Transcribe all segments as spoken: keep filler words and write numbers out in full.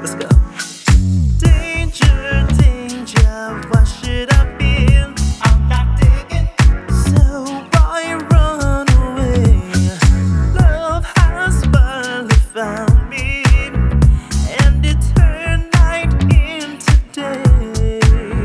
Let's go. Danger, danger, why should I been? I'm not digging. So why run away? Love has finally found me, and it turned night into day.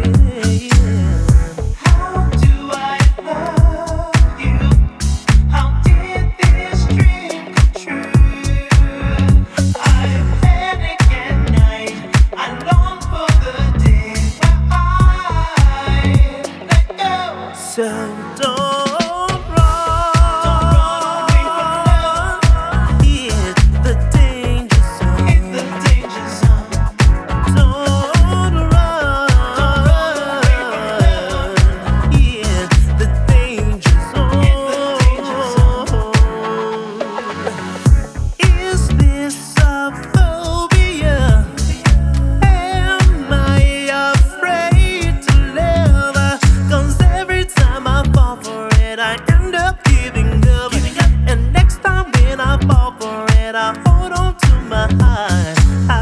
How do I love you? How did this dream come true? I panic at night. I long for the day where I let go. So don't run. Don't run away from love. Hit the danger zone. Hit the danger zone. Don't run. Don't run away from love. Hit the danger zone. Hit the danger zone. Is this a phobia? Am I afraid to live? 'Cause every time I fall for it, I end up giving up. And next time when I fall for it, I hold on to my heart.